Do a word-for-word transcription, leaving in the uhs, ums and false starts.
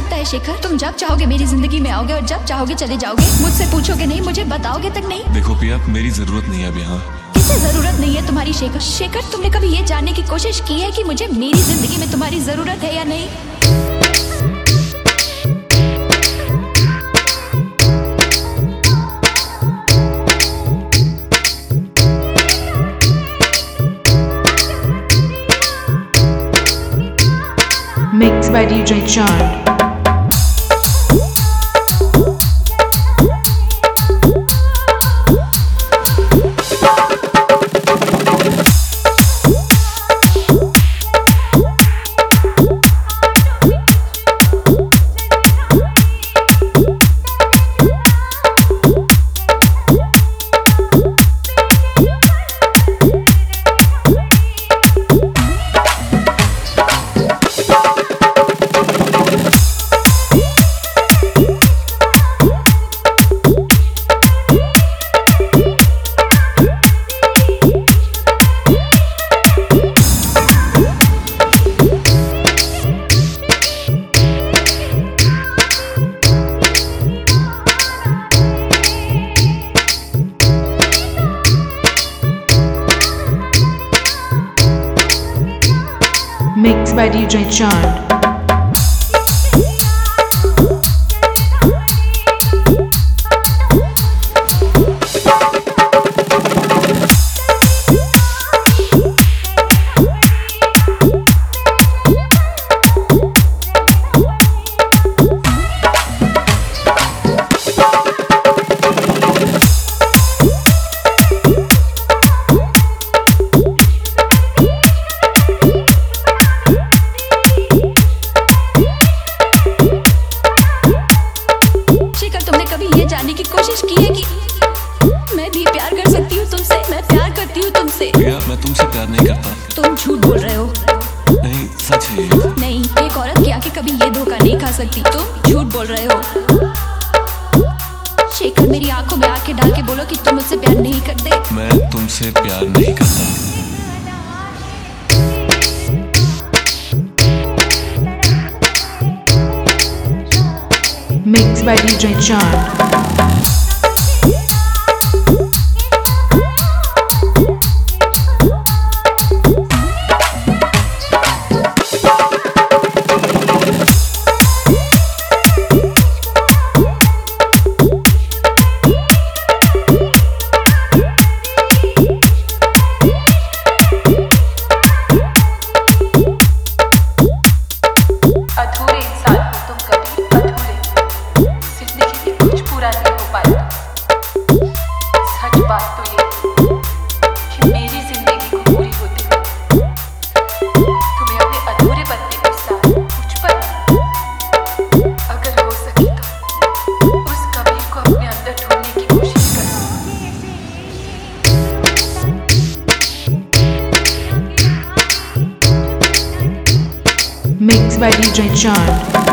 लगता है शेखर, तुम जब चाहोगे मेरी जिंदगी में आओगे और जब चाहोगे चले जाओगे। मुझसे पूछोगे नहीं, मुझे बताओगे तक नहीं। देखो पिया, मेरी जरूरत नहीं है अब यहाँ। किसे जरूरत नहीं है तुम्हारी शेखर? शेखर तुमने कभी ये जानने की कोशिश की है कि मुझे मेरी जिंदगी में तुम्हारी जरूरत है या नहीं? Mixed by D J Chand. Mixed by D J Chand. जानने की कोशिश की है कि मैं भी प्यार कर सकती हूँ तुमसे। मैं प्यार करती हूँ तुमसे। भैया मैं तुमसे प्यार नहीं करता। तुम झूठ बोल रहे हो। नहीं सच है ये। नहीं, एक औरत के आके कभी ये धोखा नहीं खा सकती। तुम झूठ बोल रहे हो। शेखर मेरी आंखों में आके डाल के बोलो कि तुम मुझसे प्यार नहीं करते। मैं तुमसे प्यार नहीं करता। Mixed by D J Chand. Mixed by D J Chand.